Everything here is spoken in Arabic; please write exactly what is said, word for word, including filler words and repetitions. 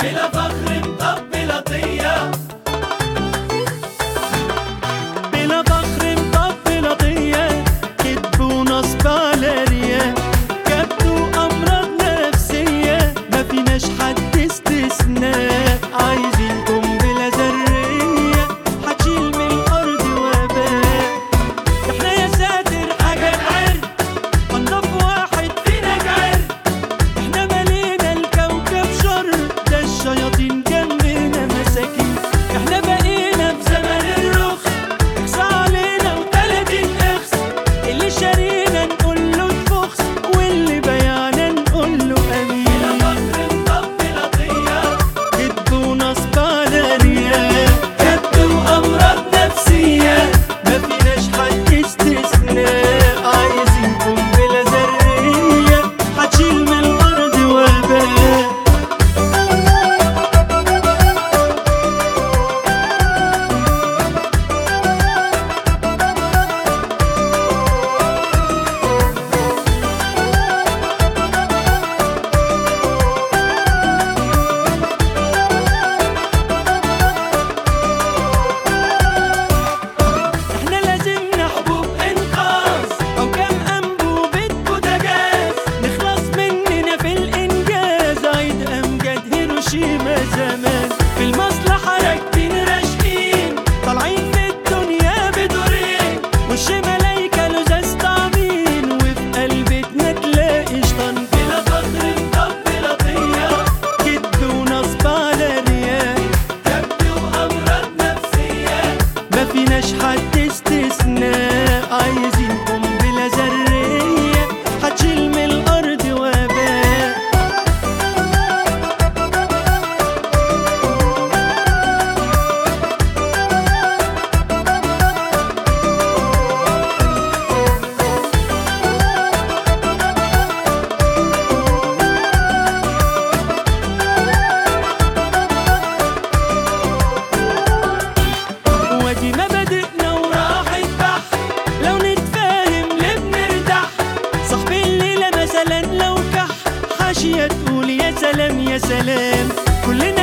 بلا فخر مطبلة طية، بلا فخر مطبلة طية، كدب ونصب على رياء، كبت وأمراض نفسية، ما فيناش حد استثناء. عايزينكم بلا ذرية هتشيل من الأرض وباء. احنا يا ساتر حاجة نعر، أنضف واحد فينا جعر. احنا مالينا الكوكب شر، ده الشياطين جنبنا مساكين. احنا بقينا في زمن الرخص، اخصى علينا وتلاتين اخص. اللي شارينا نقول له اتفخس، واللي بايعنا نقول له امين. بلا فخر مطبلة طية، كدب ونصب على رياء، كبت وأمراض نفسية، ما فيناش حد استثناء. عايزينكم بلا ذرية هتشيل من الأرض وباء. احنا لازمنا حبوب إنقاذ أو كام أنبوبة بوتاجاز، نخلص مننا في الإنجاز. عيد أمجاد هيروشيما زمان، في المصلحة راكبين راشقين، طالعين في الدنيا بدورين. وش ملايكة لزاز طعمين، وفي قلبتنا تلاقي شطان. بلا فخر مطبلة طية، كدب ونصب على رياء، كبت وأمراض نفسية، ما فيناش حد استثناء. عايزينكم بلا ذرية هتشيل من الأرض وباء. وادي مبادئنا وراحت بحر، لو نتفاهم ليه بنرتاح. صاحب الليلة مثلا لو كح، حاشية تقول يا سلام يا سلام. كلنا